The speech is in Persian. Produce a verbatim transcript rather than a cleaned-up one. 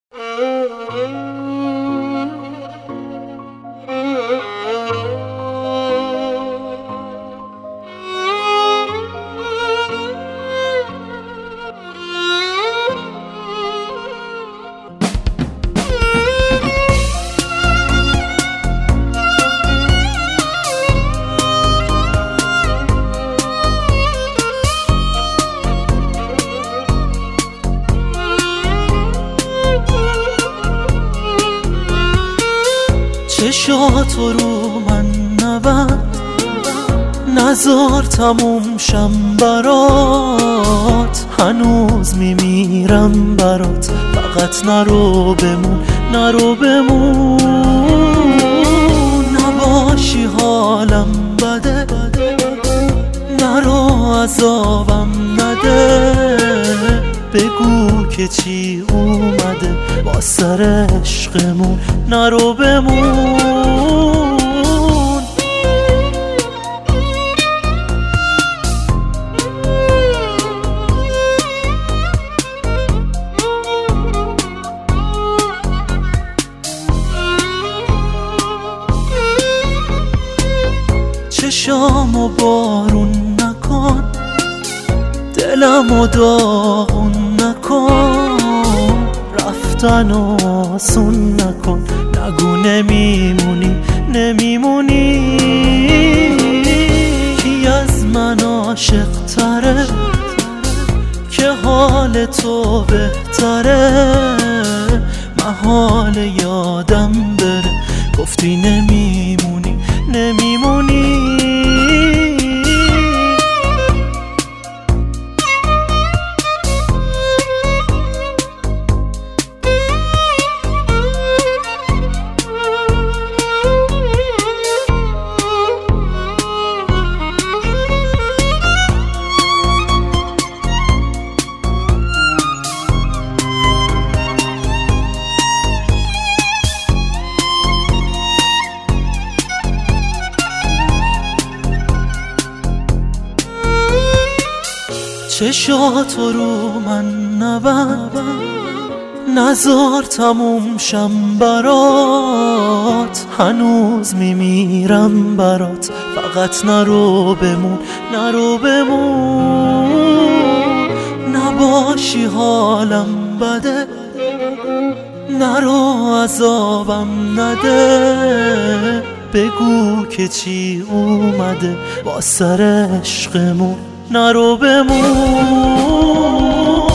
چشاتو رو من نبند، نزار تموم شم برات، هنوز میمیرم برات، فقط نرو بمون نرو بمون. نباشی حالم بده، نرو عذابم نده، بگو که چی اومده با سر عشقمون، نرو بمون. چشامو بارون نکن، دلمو داغون نکن، رفتن آسون نکن، نگو نمیمونی نمیمونی. کی از من عاشق تره که حال تو بهتره، محال یادم بره گفتی نمیمونی نمیمونی. چشاتو رو من نبند، نزار تموم شم برات، هنوز میمیرم برات، فقط نرو بمون نرو بمون. نباشی حالم بده، نرو عذابم نده، بگو که چی اومده با سر عشقمون، نرو بمون.